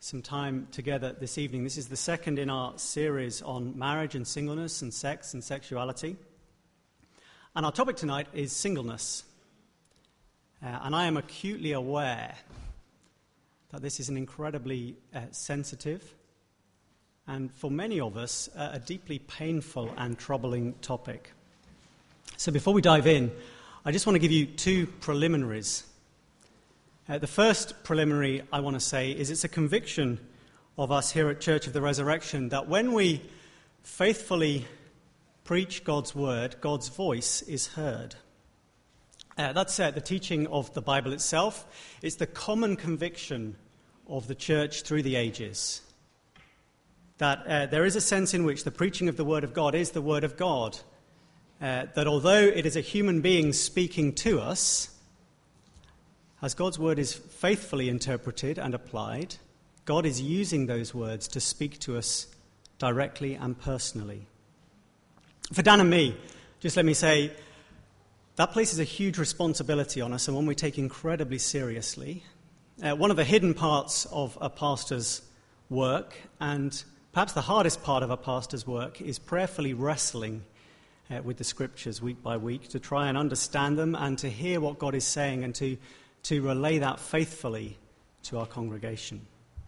some time together this evening. This is the second in our series on marriage and singleness and sex and sexuality. And our topic tonight is singleness. And I am acutely aware that this is an incredibly sensitive and, for many of us, a deeply painful and troubling topic. So before we dive in, I just want to give you two preliminaries. The first preliminary I want to say is it's a conviction of us here at Church of the Resurrection that when we faithfully preach God's word, God's voice is heard. That's the teaching of the Bible itself. It's the common conviction of the church through the ages. That there is a sense in which the preaching of the word of God is the word of God. That although it is a human being speaking to us, as God's word is faithfully interpreted and applied, God is using those words to speak to us directly and personally. For Dan and me, just let me say, that places a huge responsibility on us and one we take incredibly seriously. One of the hidden parts of a pastor's work, and perhaps the hardest part of a pastor's work, is prayerfully wrestling with the scriptures week by week to try and understand them and to hear what God is saying and to relay that faithfully to our congregation.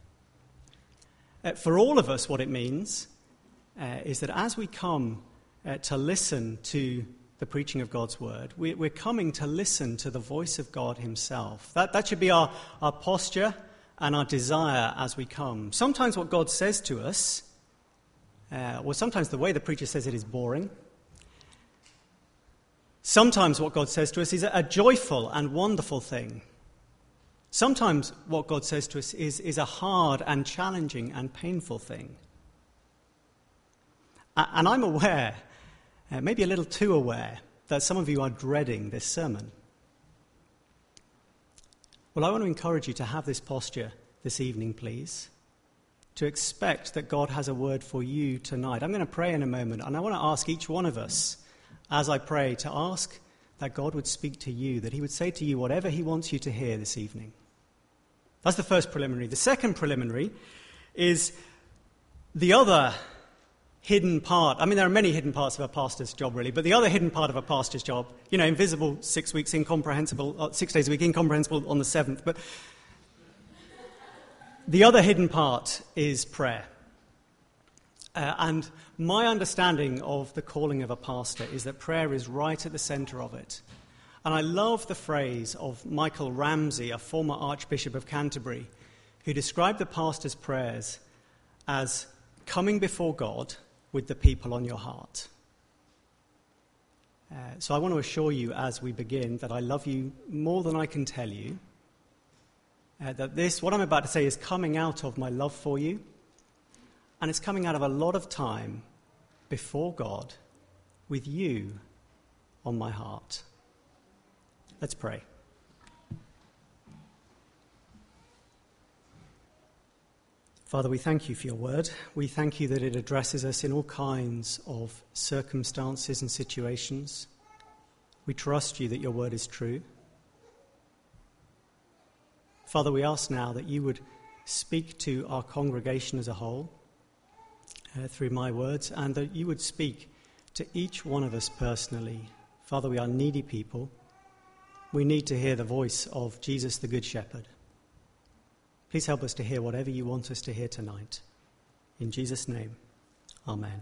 For all of us, what it means is that as we come to listen to the preaching of God's word, we're coming to listen to the voice of God himself. That should be our posture and our desire as we come. Sometimes what God says to us, sometimes the way the preacher says it is boring. Sometimes what God says to us is a joyful and wonderful thing. Sometimes what God says to us is a hard and challenging and painful thing. And I'm aware, maybe a little too aware, that some of you are dreading this sermon. Well, I want to encourage you to have this posture this evening, please, to expect that God has a word for you tonight. I'm going to pray in a moment, and I want to ask each one of us, as I pray, to ask that God would speak to you, that he would say to you whatever he wants you to hear this evening. That's the first preliminary. The second preliminary is the other hidden part. I mean, there are many hidden parts of a pastor's job, really, but the other hidden part of a pastor's job, invisible 6 weeks, incomprehensible, 6 days a week, incomprehensible on the seventh, but the other hidden part is prayer. And my understanding of the calling of a pastor is that prayer is right at the centre of it. And I love the phrase of Michael Ramsey, a former Archbishop of Canterbury, who described the pastor's prayers as coming before God with the people on your heart. So I want to assure you as we begin that I love you more than I can tell you. That what I'm about to say is coming out of my love for you. And it's coming out of a lot of time before God with you on my heart. Let's pray. Father, we thank you for your word. We thank you that it addresses us in all kinds of circumstances and situations. We trust you that your word is true. Father, we ask now that you would speak to our congregation as a whole through my words, and that you would speak to each one of us personally. Father, we are needy people. We need to hear the voice of Jesus, the Good Shepherd. Please help us to hear whatever you want us to hear tonight. In Jesus' name, amen.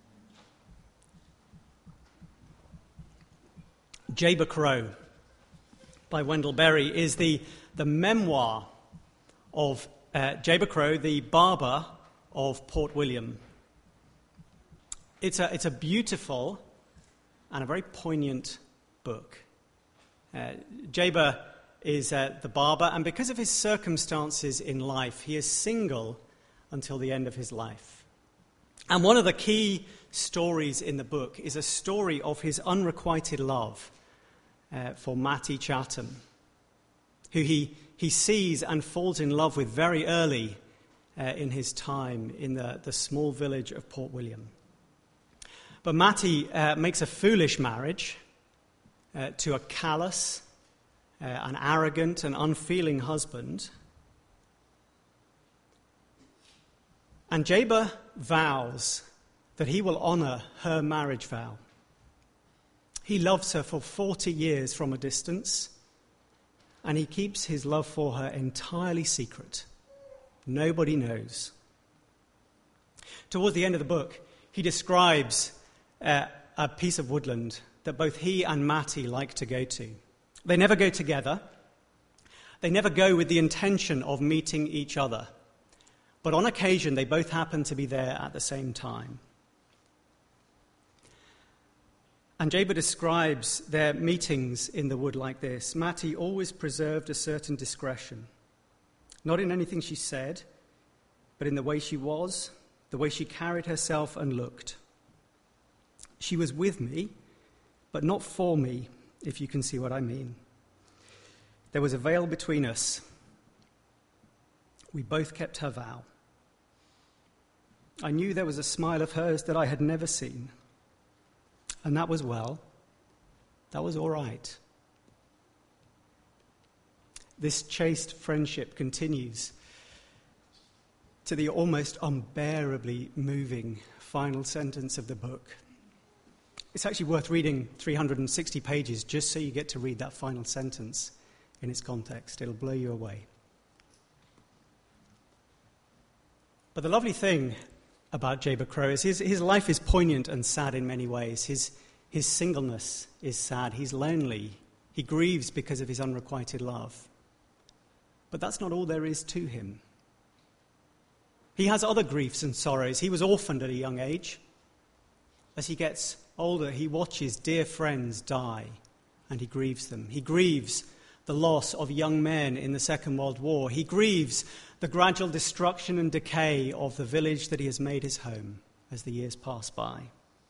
Jayber Crow by Wendell Berry is the memoir of Jayber Crow, the barber of Port William. It's a beautiful and a very poignant book. Jayber is the barber, and because of his circumstances in life, he is single until the end of his life. And one of the key stories in the book is a story of his unrequited love for Mattie Chatham, who he sees and falls in love with very early in his time in the small village of Port William. But Mattie makes a foolish marriage to a callous, an arrogant and unfeeling husband. And Jabur vows that he will honor her marriage vow. He loves her for 40 years from a distance, and he keeps his love for her entirely secret. Nobody knows. Towards the end of the book, he describes a piece of woodland that both he and Mattie like to go to. They never go together. They never go with the intention of meeting each other. But on occasion, they both happen to be there at the same time. And Jabur describes their meetings in the wood like this. Mattie always preserved a certain discretion, not in anything she said, but in the way she was, the way she carried herself and looked. She was with me, but not for me, if you can see what I mean. There was a veil between us. We both kept her vow. I knew there was a smile of hers that I had never seen. And that was well. That was all right. This chaste friendship continues to the almost unbearably moving final sentence of the book. It's actually worth reading 360 pages just so you get to read that final sentence in its context. It'll blow you away. But the lovely thing about Jabur Crow is his life is poignant and sad in many ways. His singleness is sad. He's lonely. He grieves because of his unrequited love. But that's not all there is to him. He has other griefs and sorrows. He was orphaned at a young age. As he gets older, he watches dear friends die, and he grieves them. He grieves the loss of young men in the Second World War. He grieves the gradual destruction and decay of the village that he has made his home as the years pass by.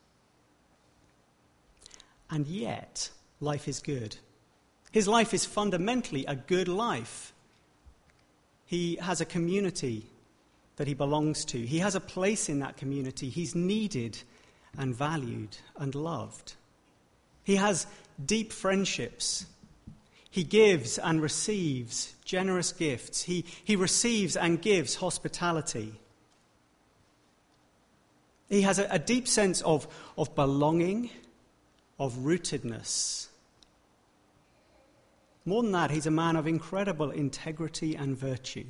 And yet, life is good. His life is fundamentally a good life. He has a community that he belongs to. He has a place in that community. He's needed and valued and loved. He has deep friendships. He gives and receives generous gifts. He receives and gives hospitality. He has a deep sense of belonging, of rootedness. More than that, he's a man of incredible integrity and virtue.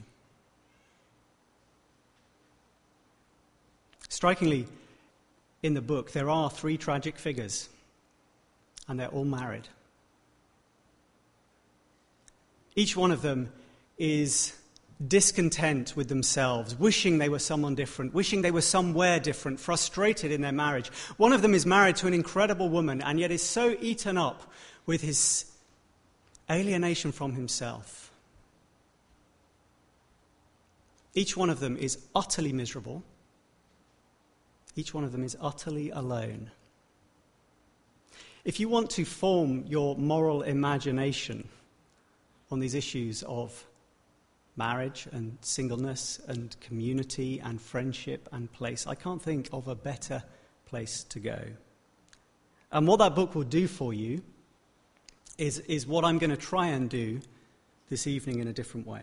Strikingly, in the book, there are 3 tragic figures, and they're all married. Each one of them is discontent with themselves, wishing they were someone different, wishing they were somewhere different, frustrated in their marriage. One of them is married to an incredible woman and yet is so eaten up with his alienation from himself. Each one of them is utterly miserable. Each one of them is utterly alone. If you want to form your moral imagination on these issues of marriage and singleness and community and friendship and place, I can't think of a better place to go. And what that book will do for you is what I'm going to try and do this evening in a different way.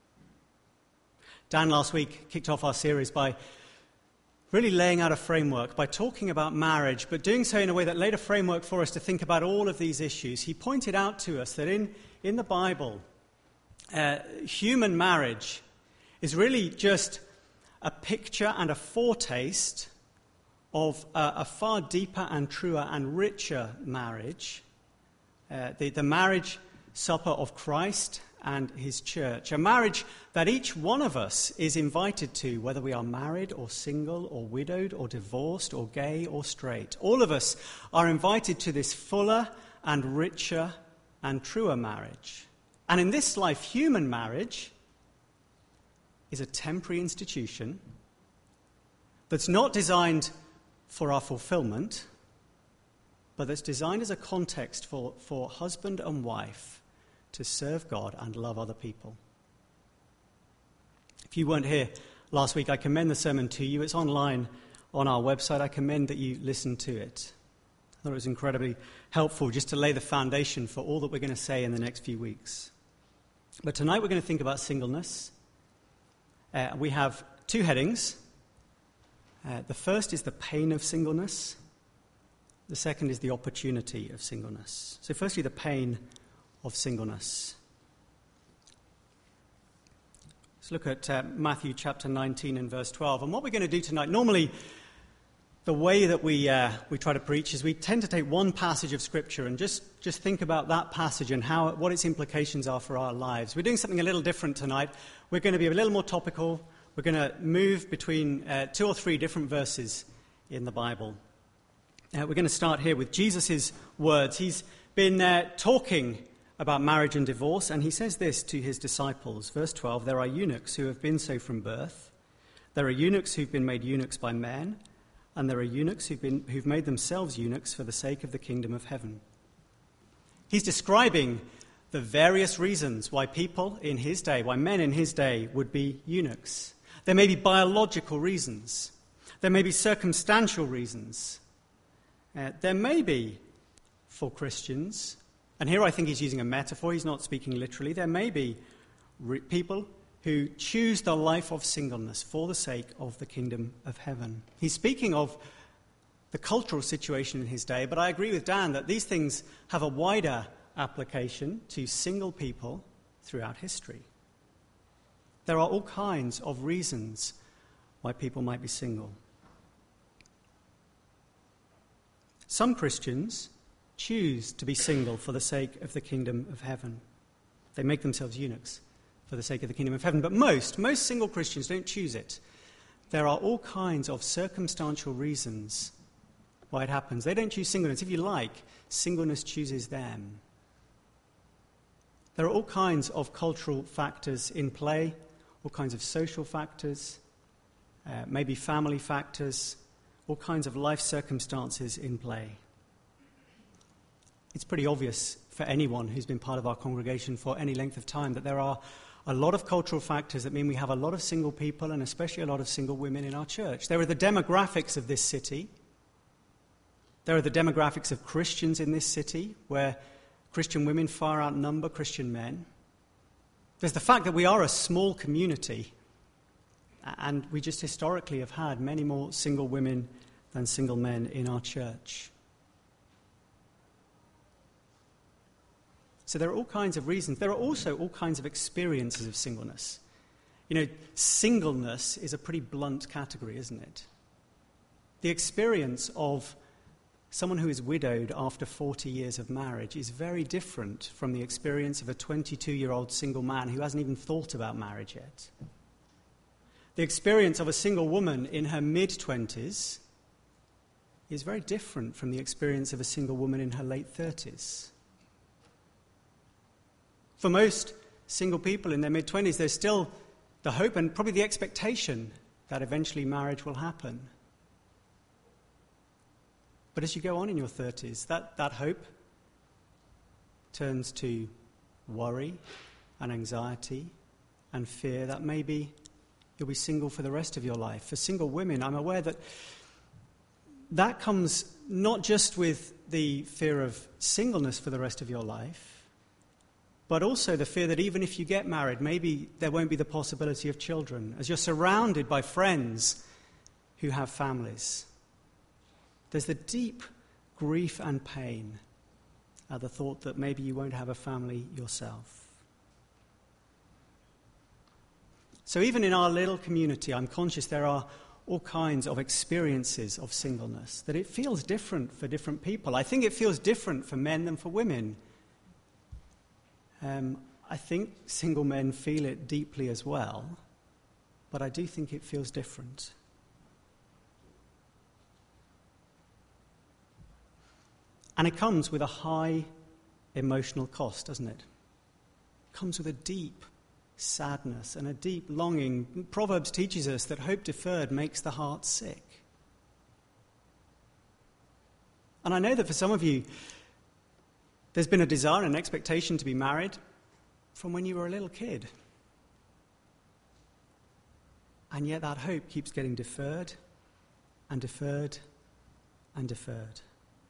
Dan last week kicked off our series by really laying out a framework, by talking about marriage, but doing so in a way that laid a framework for us to think about all of these issues. He pointed out to us that in the Bible, human marriage is really just a picture and a foretaste of a far deeper and truer and richer marriage, the marriage supper of Christ and his church, a marriage that each one of us is invited to, whether we are married or single or widowed or divorced or gay or straight. All of us are invited to this fuller and richer and truer marriage. And in this life, human marriage is a temporary institution that's not designed for our fulfillment, but that's designed as a context for husband and wife to serve God and love other people. If you weren't here last week, I commend the sermon to you. It's online on our website. I commend that you listen to it. I thought it was incredibly helpful just to lay the foundation for all that we're going to say in the next few weeks. But tonight we're going to think about singleness. We have 2 headings. The first is the pain of singleness. The second is the opportunity of singleness. So firstly, the pain of singleness. Let's look at Matthew chapter 19 and verse 12. And what we're going to do tonight, normally the way that we try to preach is we tend to take one passage of Scripture and just think about that passage and what its implications are for our lives. We're doing something a little different tonight. We're going to be a little more topical. We're going to move between 2 or 3 different verses in the Bible. We're going to start here with Jesus' words. He's been talking about marriage and divorce, and he says this to his disciples. Verse 12, there are eunuchs who have been so from birth. There are eunuchs who've been made eunuchs by men, and there are eunuchs who've made themselves eunuchs for the sake of the kingdom of heaven. He's describing the various reasons why people in his day, why men in his day would be eunuchs. There may be biological reasons. There may be circumstantial reasons. There may be, for Christians, and here I think he's using a metaphor, he's not speaking literally, there may be people who choose the life of singleness for the sake of the kingdom of heaven. He's speaking of the cultural situation in his day, but I agree with Dan that these things have a wider application to single people throughout history. There are all kinds of reasons why people might be single. Some Christians choose to be single for the sake of the kingdom of heaven. They make themselves eunuchs for the sake of the kingdom of heaven. But most single Christians don't choose it. There are all kinds of circumstantial reasons why it happens. They don't choose singleness. If you like, singleness chooses them. There are all kinds of cultural factors in play, all kinds of social factors, maybe family factors, all kinds of life circumstances in play. It's pretty obvious for anyone who's been part of our congregation for any length of time that there are a lot of cultural factors that mean we have a lot of single people and especially a lot of single women in our church. There are the demographics of this city. There are the demographics of Christians in this city, where Christian women far outnumber Christian men. There's the fact that we are a small community, and we just historically have had many more single women than single men in our church. So there are all kinds of reasons. There are also all kinds of experiences of singleness. You know, singleness is a pretty blunt category, isn't it? The experience of someone who is widowed after 40 years of marriage is very different from the experience of a 22-year-old single man who hasn't even thought about marriage yet. The experience of a single woman in her mid-20s is very different from the experience of a single woman in her late 30s. For most single people in their mid-20s, there's still the hope and probably the expectation that eventually marriage will happen. But as you go on in your 30s, that hope turns to worry and anxiety and fear that maybe you'll be single for the rest of your life. For single women, I'm aware that comes not just with the fear of singleness for the rest of your life, but also the fear that even if you get married, maybe there won't be the possibility of children, as you're surrounded by friends who have families. There's the deep grief and pain at the thought that maybe you won't have a family yourself. So even in our little community, I'm conscious there are all kinds of experiences of singleness, that it feels different for different people. I think it feels different for men than for women. I think single men feel it deeply as well, but I do think it feels different. And it comes with a high emotional cost, doesn't it? It comes with a deep sadness and a deep longing. Proverbs teaches us that hope deferred makes the heart sick. And I know that for some of you, there's been a desire and an expectation to be married from when you were a little kid. And yet that hope keeps getting deferred and deferred and deferred.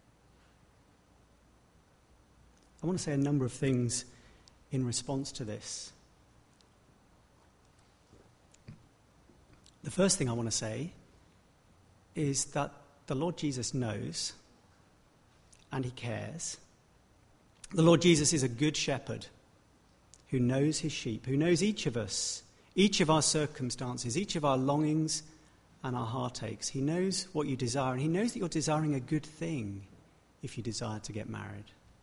I want to say a number of things in response to this. The first thing I want to say is that the Lord Jesus knows and he cares. The Lord Jesus is a good shepherd who knows his sheep, who knows each of us, each of our circumstances, each of our longings and our heartaches. He knows what you desire, and he knows that you're desiring a good thing if you desire to get married.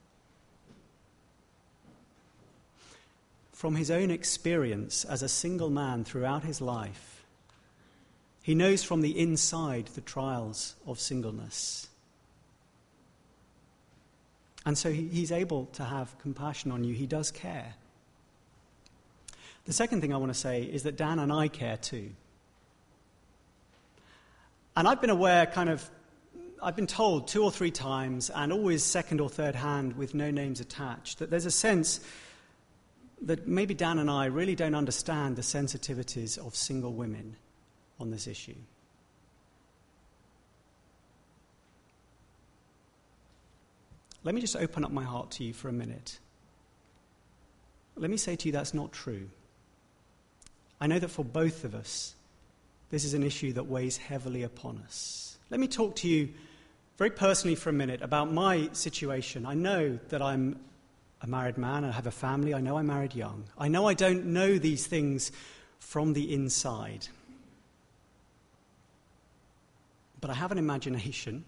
From his own experience as a single man throughout his life, he knows from the inside the trials of singleness. And so he's able to have compassion on you. He does care. The second thing I want to say is that Dan and I care too. And I've been aware, I've been told 2 or 3 times, and always second or third hand with no names attached, that there's a sense that maybe Dan and I really don't understand the sensitivities of single women on this issue. Let me just open up my heart to you for a minute. Let me say to you that's not true. I know that for both of us, this is an issue that weighs heavily upon us. Let me talk to you very personally for a minute about my situation. I know that I'm a married man, I have a family, I know I married young. I know I don't know these things from the inside. But I have an imagination,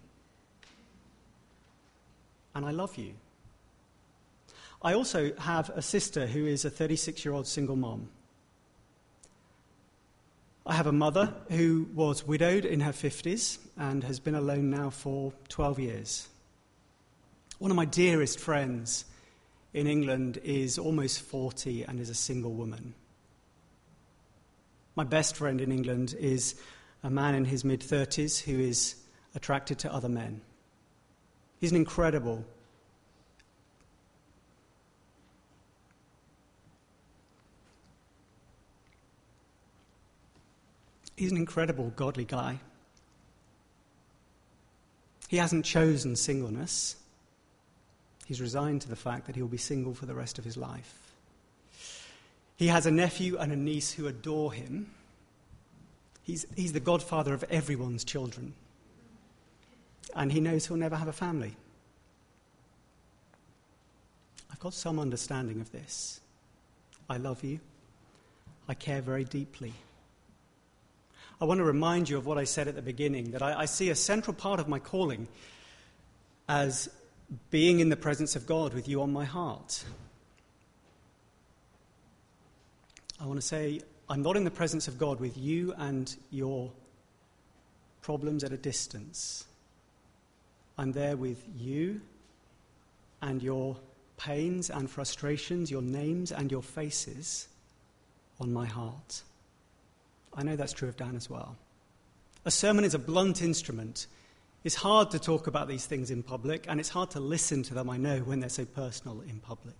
and I love you. I also have a sister who is a 36-year-old single mom. I have a mother who was widowed in her 50s and has been alone now for 12 years. One of my dearest friends in England is almost 40 and is a single woman. My best friend in England is a man in his mid-30s who is attracted to other men. He's an incredible godly guy. He hasn't chosen singleness. He's resigned to the fact that he'll be single for the rest of his life. He has a nephew and a niece who adore him. He's the godfather of everyone's children. And he knows he'll never have a family. I've got some understanding of this. I love you. I care very deeply. I want to remind you of what I said at the beginning, that I see a central part of my calling as being in the presence of God with you on my heart. I want to say I'm not in the presence of God with you and your problems at a distance. I'm there with you and your pains and frustrations, your names and your faces on my heart. I know that's true of Dan as well. A sermon is a blunt instrument. It's hard to talk about these things in public, and it's hard to listen to them, I know, when they're so personal in public.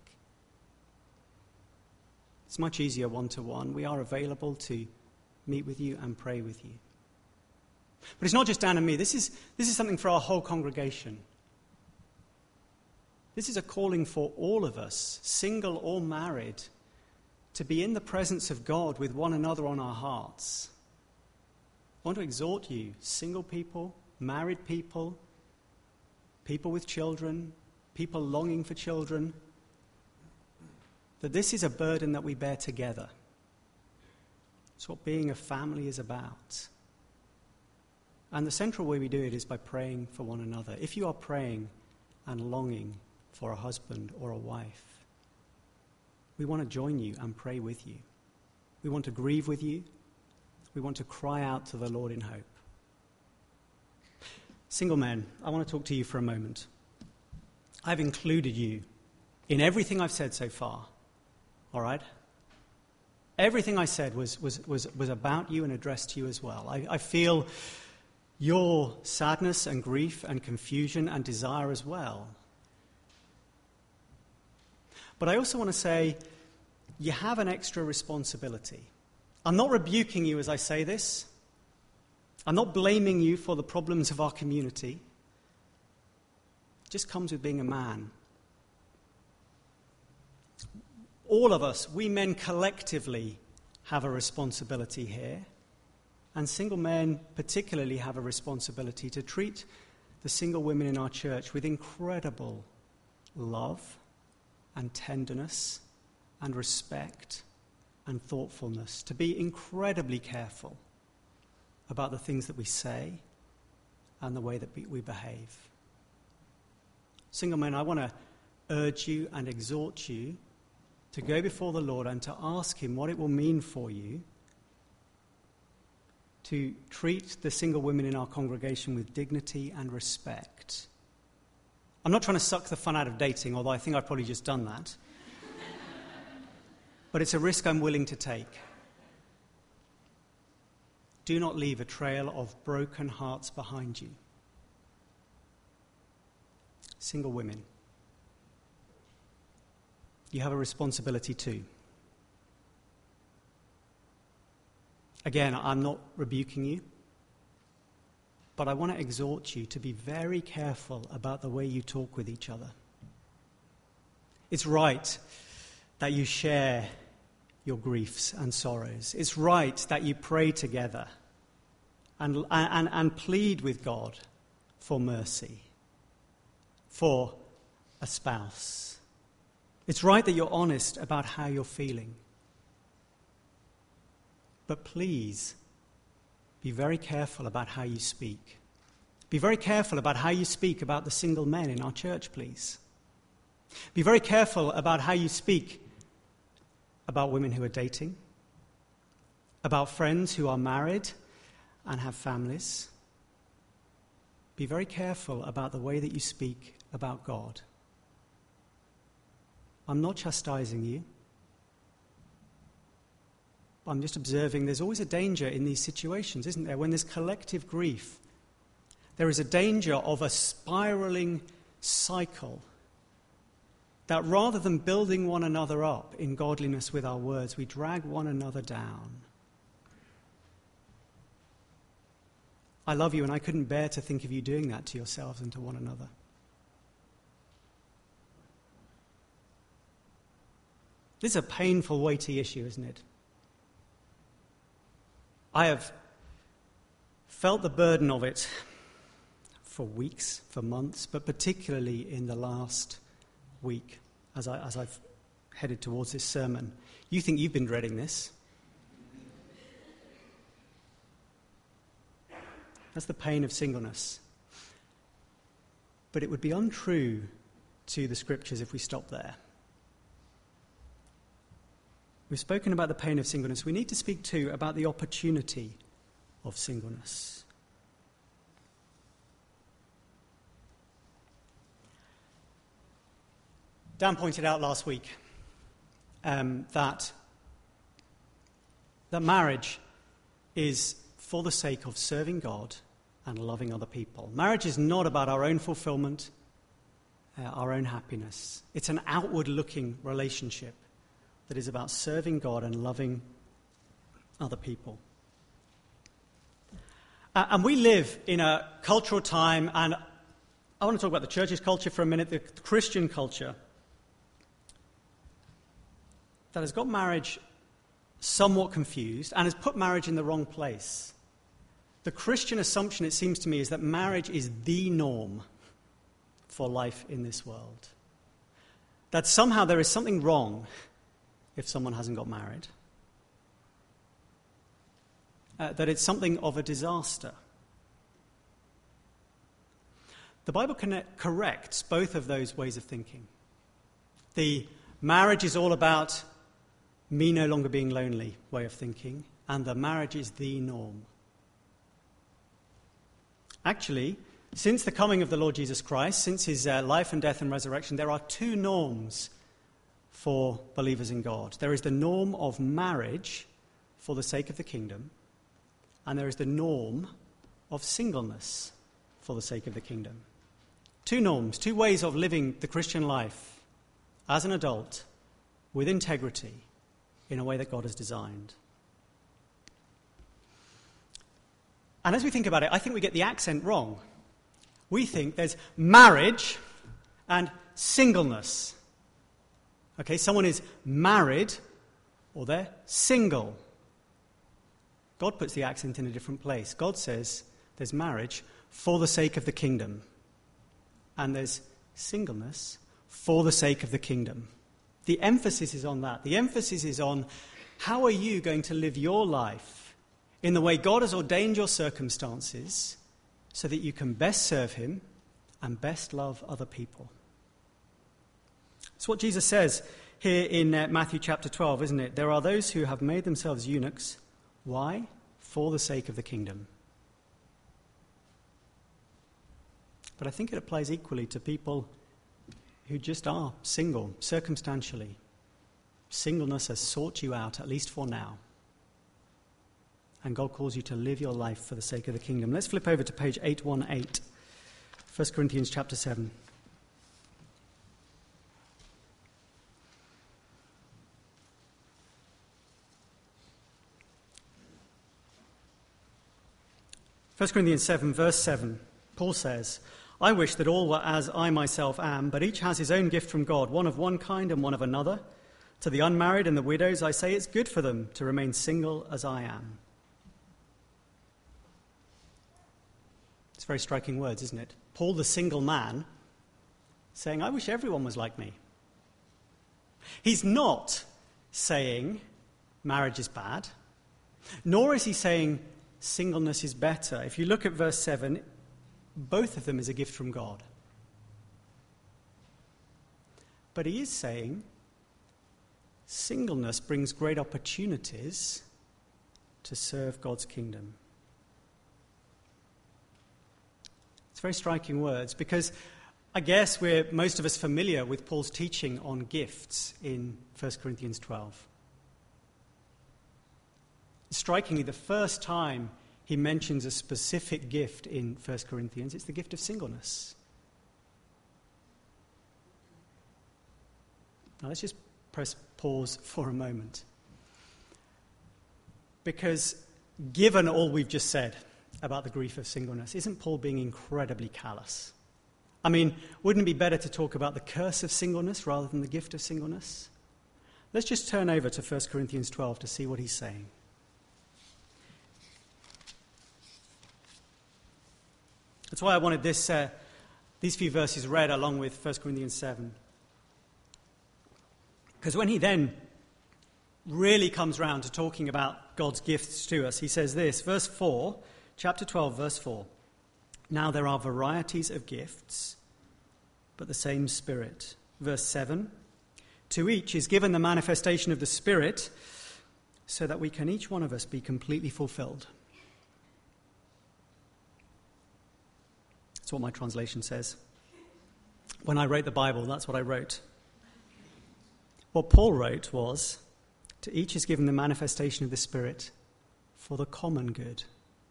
It's much easier one-to-one. We are available to meet with you and pray with you. But it's not just Dan and me. This is something for our whole congregation. This is a calling for all of us, single or married, to be in the presence of God with one another on our hearts. I want to exhort you, single people, married people, people with children, people longing for children, that this is a burden that we bear together. It's what being a family is about. And the central way we do it is by praying for one another. If you are praying and longing for a husband or a wife, we want to join you and pray with you. We want to grieve with you. We want to cry out to the Lord in hope. Single men, I want to talk to you for a moment. I've included you in everything I've said so far. All right? Everything I said was about you and addressed to you as well. I feel your sadness and grief and confusion and desire as well. But I also want to say, you have an extra responsibility. I'm not rebuking you as I say this. I'm not blaming you for the problems of our community. It just comes with being a man. All of us, we men collectively, have a responsibility here. And single men particularly have a responsibility to treat the single women in our church with incredible love and tenderness and respect and thoughtfulness, to be incredibly careful about the things that we say and the way that we behave. Single men, I want to urge you and exhort you to go before the Lord and to ask him what it will mean for you to treat the single women in our congregation with dignity and respect. I'm not trying to suck the fun out of dating, although I think I've probably just done that. But it's a risk I'm willing to take. Do not leave a trail of broken hearts behind you. Single women, you have a responsibility too. Again, I'm not rebuking you, but I want to exhort you to be very careful about the way you talk with each other. It's right that you share your griefs and sorrows. It's right that you pray together and plead with God for mercy, for a spouse. It's right that you're honest about how you're feeling. But please, be very careful about how you speak. Be very careful about how you speak about the single men in our church, please. Be very careful about how you speak about women who are dating, about friends who are married and have families. Be very careful about the way that you speak about God. I'm not chastising you. I'm just observing there's always a danger in these situations, isn't there? When there's collective grief, there is a danger of a spiraling cycle that rather than building one another up in godliness with our words, we drag one another down. I love you, and I couldn't bear to think of you doing that to yourselves and to one another. This is a painful, weighty issue, isn't it? I have felt the burden of it for weeks, for months, but particularly in the last week as I've headed towards this sermon. You think you've been dreading this. That's the pain of singleness. But it would be untrue to the scriptures if we stop there. We've spoken about the pain of singleness. We need to speak too about the opportunity of singleness. Dan pointed out last week that marriage is for the sake of serving God and loving other people. Marriage is not about our own fulfillment, our own happiness. It's an outward-looking relationship that is about serving God and loving other people. And we live in a cultural time, and I want to talk about the church's culture for a minute, the Christian culture, that has got marriage somewhat confused and has put marriage in the wrong place. The Christian assumption, it seems to me, is that marriage is the norm for life in this world. That somehow there is something wrong if someone hasn't got married. That it's something of a disaster. The Bible corrects both of those ways of thinking. The marriage is all about me no longer being lonely way of thinking, and the marriage is the norm. Actually, since the coming of the Lord Jesus Christ, since his life and death and resurrection, there are two norms for believers in God. There is the norm of marriage for the sake of the kingdom, and there is the norm of singleness for the sake of the kingdom. Two norms, two ways of living the Christian life as an adult with integrity in a way that God has designed. And as we think about it, I think we get the accent wrong. We think there's marriage and singleness. Okay, someone is married or they're single. God puts the accent in a different place. God says there's marriage for the sake of the kingdom, and there's singleness for the sake of the kingdom. The emphasis is on that. The emphasis is on how are you going to live your life in the way God has ordained your circumstances so that you can best serve him and best love other people. It's what Jesus says here in Matthew chapter 12, isn't it? There are those who have made themselves eunuchs. Why? For the sake of the kingdom. But I think it applies equally to people who just are single, circumstantially. Singleness has sought you out, at least for now. And God calls you to live your life for the sake of the kingdom. Let's flip over to page 818, 1 Corinthians chapter 7. First Corinthians 7, verse 7, Paul says, I wish that all were as I myself am, but each has his own gift from God, one of one kind and one of another. To the unmarried and the widows, I say it's good for them to remain single as I am. It's very striking words, isn't it? Paul, the single man, saying, I wish everyone was like me. He's not saying marriage is bad, nor is he saying singleness is better. If you look at verse 7, both of them is a gift from God. But he is saying singleness brings great opportunities to serve God's kingdom. It's very striking words because I guess we're most of us familiar with Paul's teaching on gifts in 1 Corinthians 12. Strikingly, the first time he mentions a specific gift in 1 Corinthians, it's the gift of singleness. Now let's just press pause for a moment. Because given all we've just said about the grief of singleness, isn't Paul being incredibly callous? I mean, wouldn't it be better to talk about the curse of singleness rather than the gift of singleness? Let's just turn over to 1 Corinthians 12 to see what he's saying. That's why I wanted these few verses read along with 1 Corinthians 7. Because when he then really comes round to talking about God's gifts to us, he says this, verse 4, chapter 12, verse 4. Now there are varieties of gifts, but the same Spirit. Verse 7, to each is given the manifestation of the Spirit, so that we can each one of us be completely fulfilled. That's what my translation says. When I wrote the Bible, that's what I wrote. What Paul wrote was, to each is given the manifestation of the Spirit for the common good.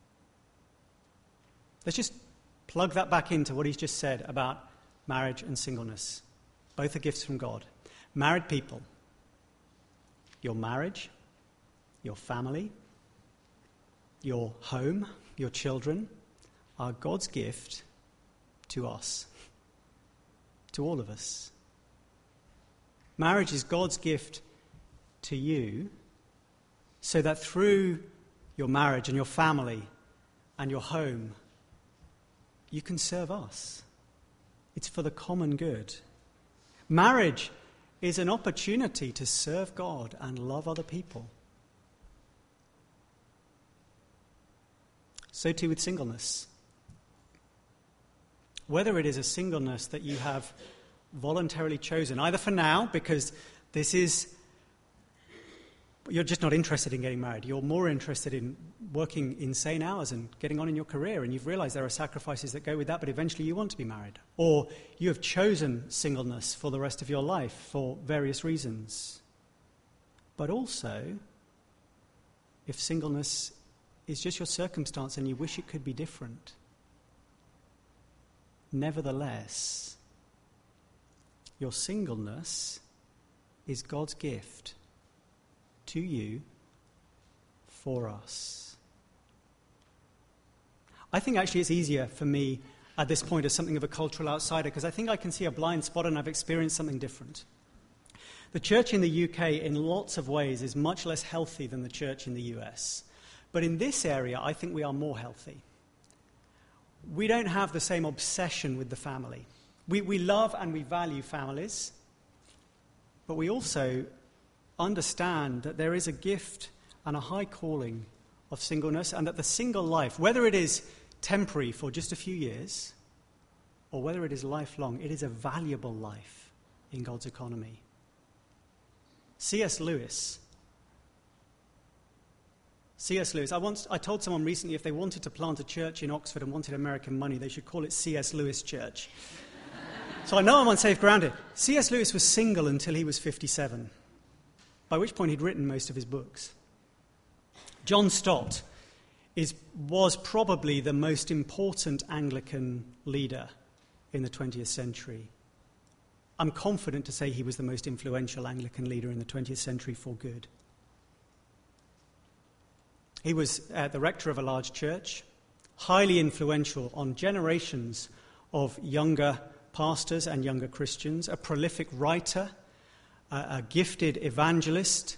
Let's just plug that back into what he's just said about marriage and singleness. Both are gifts from God. Married people, your marriage, your family, your home, your children are God's gift to us, to all of us. Marriage is God's gift to you so that through your marriage and your family and your home, you can serve us. It's for the common good. Marriage is an opportunity to serve God and love other people. So too with singleness. Whether it is a singleness that you have voluntarily chosen, either for now, because you're just not interested in getting married. You're more interested in working insane hours and getting on in your career, and you've realized there are sacrifices that go with that, but eventually you want to be married. Or you have chosen singleness for the rest of your life for various reasons. But also, if singleness is just your circumstance and you wish it could be different, nevertheless, your singleness is God's gift to you for us. I think actually it's easier for me at this point as something of a cultural outsider because I think I can see a blind spot and I've experienced something different. The church in the UK in lots of ways is much less healthy than the church in the US. But in this area, I think we are more healthy. We don't have the same obsession with the family. We love and we value families, but we also understand that there is a gift and a high calling of singleness, and that the single life, whether it is temporary for just a few years or whether it is lifelong, it is a valuable life in God's economy. C.S. Lewis, I told someone recently if they wanted to plant a church in Oxford and wanted American money, they should call it C.S. Lewis Church. So I know I'm on safe ground here. C.S. Lewis was single until he was 57, by which point he'd written most of his books. John Stott was probably the most important Anglican leader in the 20th century. I'm confident to say he was the most influential Anglican leader in the 20th century for good. He was the rector of a large church, highly influential on generations of younger pastors and younger Christians, a prolific writer, a gifted evangelist,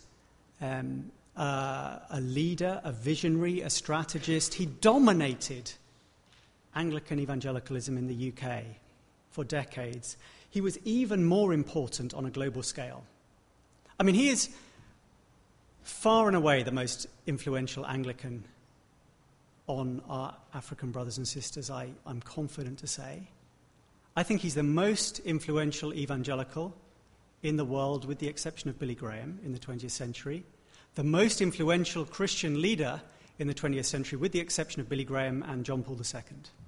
a leader, a visionary, a strategist. He dominated Anglican evangelicalism in the UK for decades. He was even more important on a global scale. I mean, he is far and away the most influential Anglican on our African brothers and sisters, I'm confident to say. I think he's the most influential evangelical in the world, with the exception of Billy Graham in the 20th century. The most influential Christian leader in the 20th century, with the exception of Billy Graham and John Paul II.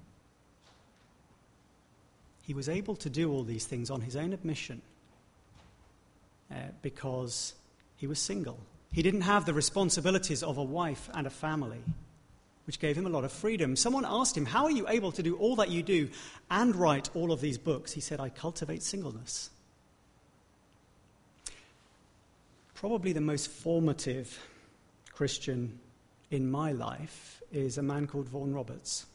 He was able to do all these things on his own admission because he was single. He didn't have the responsibilities of a wife and a family, which gave him a lot of freedom. Someone asked him, how are you able to do all that you do and write all of these books? He said, I cultivate singleness. Probably the most formative Christian in my life is a man called Vaughan Roberts.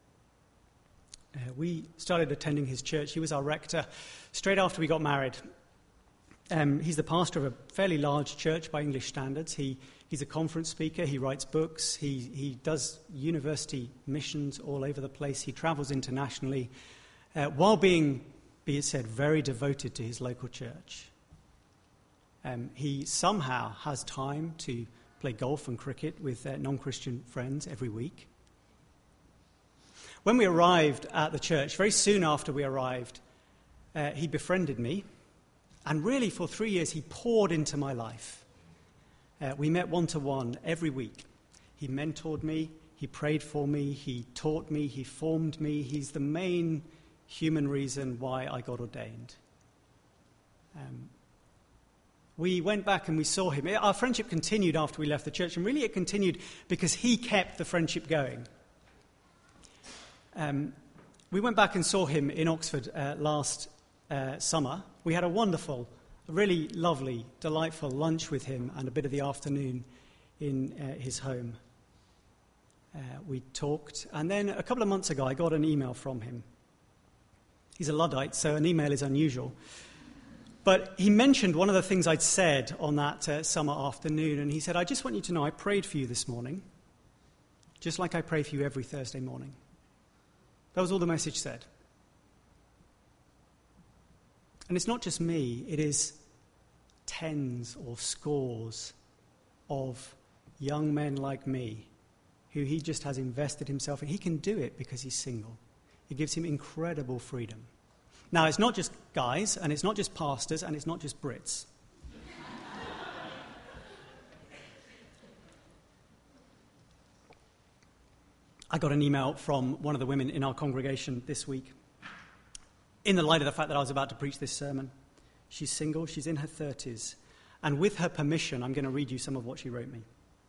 We started attending his church. He was our rector straight after we got married. He's the pastor of a fairly large church by English standards. He's a conference speaker. He writes books. He does university missions all over the place. He travels internationally while being, be it said, very devoted to his local church. He somehow has time to play golf and cricket with non-Christian friends every week. When we arrived at the church, very soon after we arrived, he befriended me. And really, for 3 years, he poured into my life. We met one-to-one every week. He mentored me, he prayed for me, he taught me, he formed me. He's the main human reason why I got ordained. We went back and we saw him. Our friendship continued after we left the church, and really it continued because he kept the friendship going. We went back and saw him in Oxford last summer. We had a wonderful, really lovely, delightful lunch with him and a bit of the afternoon in his home. We talked, and then a couple of months ago I got an email from him. He's a Luddite, so an email is unusual. But he mentioned one of the things I'd said on that summer afternoon, and he said, I just want you to know I prayed for you this morning, just like I pray for you every Thursday morning. That was all the message said. And it's not just me, it is tens or scores of young men like me who he just has invested himself in. He can do it because he's single. It gives him incredible freedom. Now, it's not just guys, and it's not just pastors, and it's not just Brits. I got an email from one of the women in our congregation this week, in the light of the fact that I was about to preach this sermon. She's single, she's in her 30s, and with her permission, I'm going to read you some of what she wrote me.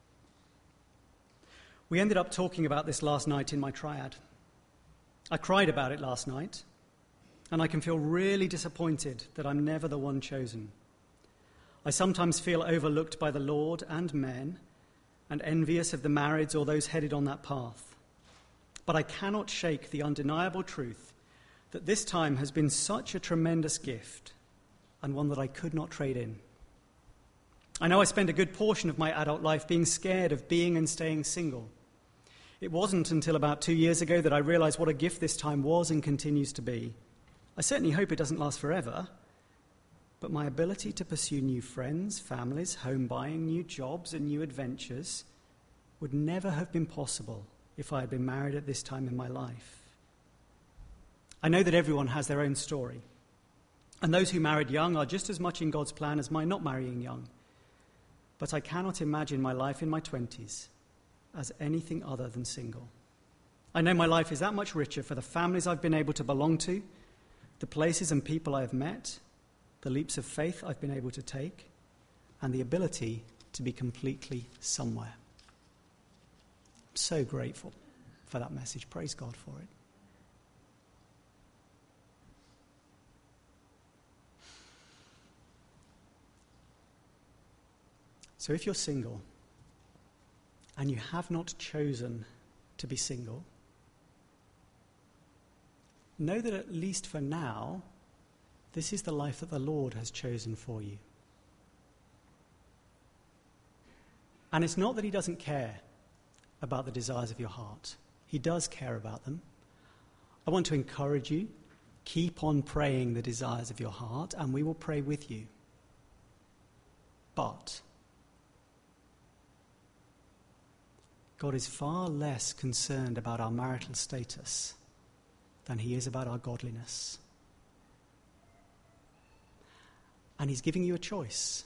We ended up talking about this last night in my triad. I cried about it last night, and I can feel really disappointed that I'm never the one chosen. I sometimes feel overlooked by the Lord and men, and envious of the marrieds or those headed on that path. But I cannot shake the undeniable truth that this time has been such a tremendous gift, and one that I could not trade in. I know I spent a good portion of my adult life being scared of being and staying single. It wasn't until about 2 years ago that I realized what a gift this time was and continues to be. I certainly hope it doesn't last forever, but my ability to pursue new friends, families, home buying, new jobs, and new adventures would never have been possible if I had been married at this time in my life. I know that everyone has their own story, and those who married young are just as much in God's plan as my not marrying young. But I cannot imagine my life in my 20s as anything other than single. I know my life is that much richer for the families I've been able to belong to, the places and people I have met, the leaps of faith I've been able to take, and the ability to be completely somewhere. I'm so grateful for that message. Praise God for it. So if you're single and you have not chosen to be single, know that at least for now, this is the life that the Lord has chosen for you. And it's not that he doesn't care about the desires of your heart. He does care about them. I want to encourage you, keep on praying the desires of your heart, and we will pray with you. But God is far less concerned about our marital status than he is about our godliness. And he's giving you a choice.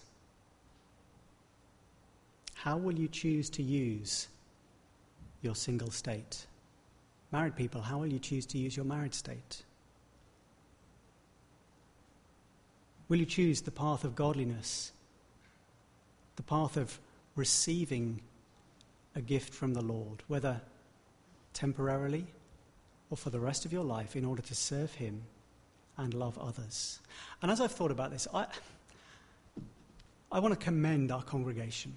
How will you choose to use your single state? Married people, how will you choose to use your married state? Will you choose the path of godliness, the path of receiving a gift from the Lord, whether temporarily or for the rest of your life, in order to serve him and love others? And as I've thought about this, I want to commend our congregation.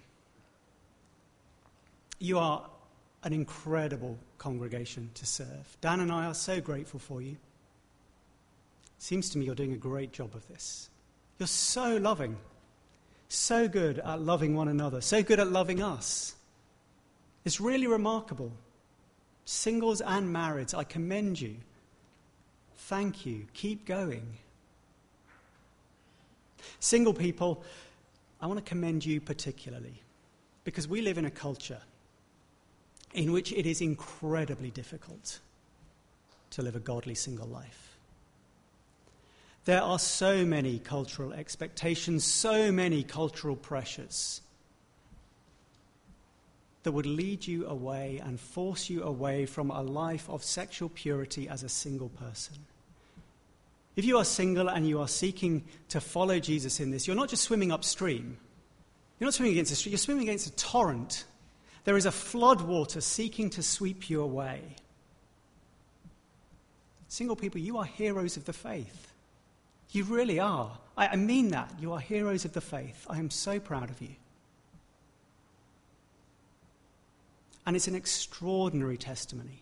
You are an incredible congregation to serve. Dan and I are so grateful for you. It seems to me you're doing a great job of this. You're so loving, so good at loving one another, so good at loving us. It's really remarkable. Singles and marrieds, I commend you. Thank you. Keep going. Single people, I want to commend you particularly, because we live in a culture in which it is incredibly difficult to live a godly single life. There are so many cultural expectations, so many cultural pressures that would lead you away and force you away from a life of sexual purity as a single person. If you are single and you are seeking to follow Jesus in this, you're not just swimming upstream. You're not swimming against a stream, you're swimming against a torrent. There is a flood water seeking to sweep you away. Single people, you are heroes of the faith. You really are. I mean that. You are heroes of the faith. I am so proud of you. And it's an extraordinary testimony.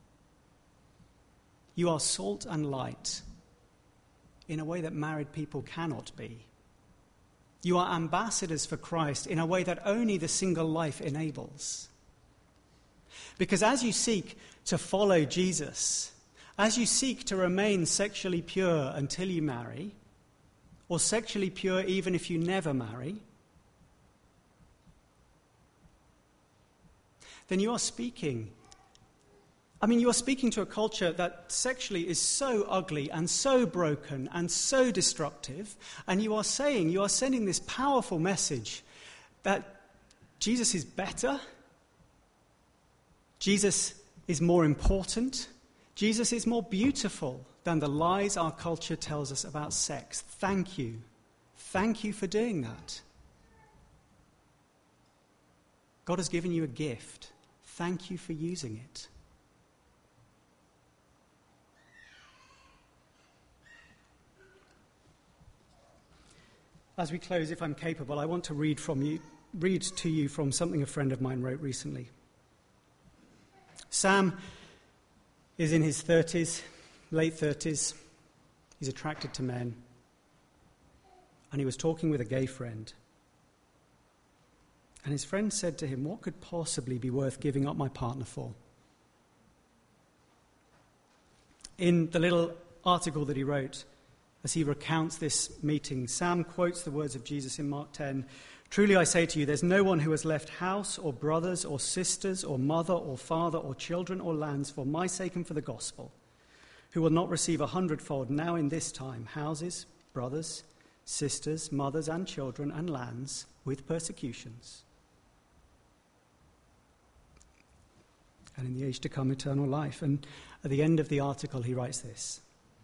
You are salt and light in a way that married people cannot be. You are ambassadors for Christ in a way that only the single life enables. Because as you seek to follow Jesus, as you seek to remain sexually pure until you marry, or sexually pure even if you never marry, then you are speaking to a culture that sexually is so ugly and so broken and so destructive, and you are sending this powerful message that Jesus is better, Jesus is more important, Jesus is more beautiful than the lies our culture tells us about sex. Thank you. Thank you for doing that. God has given you a gift. Thank you for using it. As we close, if I'm capable, I want to read to you from something a friend of mine wrote recently. Sam is in his 30s, late 30s. He's attracted to men. And he was talking with a gay friend. And his friend said to him, "What could possibly be worth giving up my partner for?" In the little article that he wrote, as he recounts this meeting, Sam quotes the words of Jesus in Mark 10. "Truly I say to you, there's no one who has left house or brothers or sisters or mother or father or children or lands for my sake and for the gospel, who will not receive 100-fold now in this time, houses, brothers, sisters, mothers and children and lands with persecutions, and in the age to come eternal life." And at the end of the article he writes this: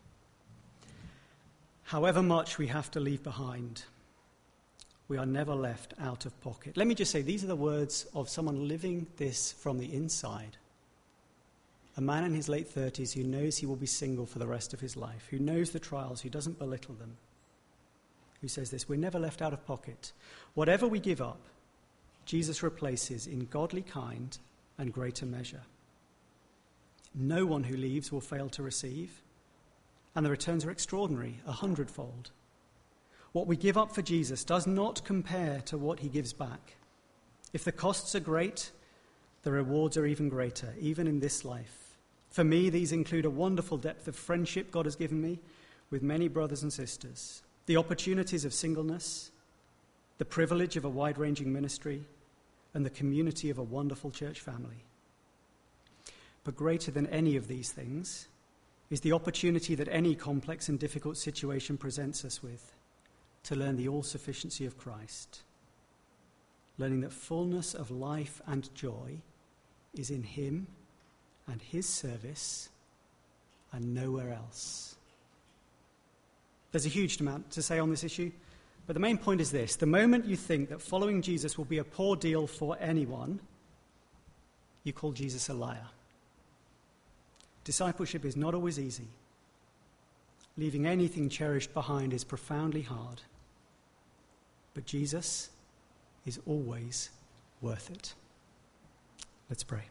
"However much we have to leave behind, we are never left out of pocket." Let me just say, these are the words of someone living this from the inside. A man in his late 30s who knows he will be single for the rest of his life, who knows the trials, who doesn't belittle them, who says this: we're never left out of pocket. Whatever we give up, Jesus replaces in godly kind and greater measure. No one who leaves will fail to receive, and the returns are extraordinary, 100-fold. What we give up for Jesus does not compare to what he gives back. If the costs are great, the rewards are even greater, even in this life. For me, these include a wonderful depth of friendship God has given me with many brothers and sisters, the opportunities of singleness, the privilege of a wide-ranging ministry, and the community of a wonderful church family. But greater than any of these things is the opportunity that any complex and difficult situation presents us with, to learn the all-sufficiency of Christ, learning that fullness of life and joy is in him and his service and nowhere else. There's a huge amount to say on this issue, but the main point is this: the moment you think that following Jesus will be a poor deal for anyone, you call Jesus a liar. Discipleship is not always easy. Leaving anything cherished behind is profoundly hard. But Jesus is always worth it. Let's pray.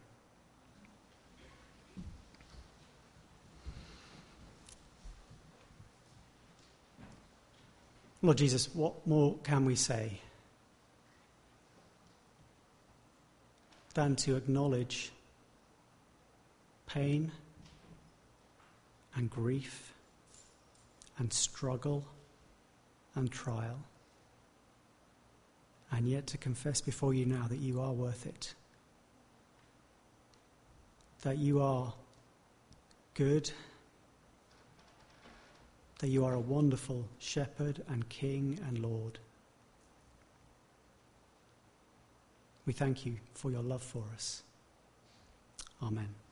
Lord Jesus, what more can we say than to acknowledge pain and grief and struggle and trial, and yet to confess before you now that you are worth it, that you are good, that you are a wonderful shepherd and king and Lord. We thank you for your love for us. Amen.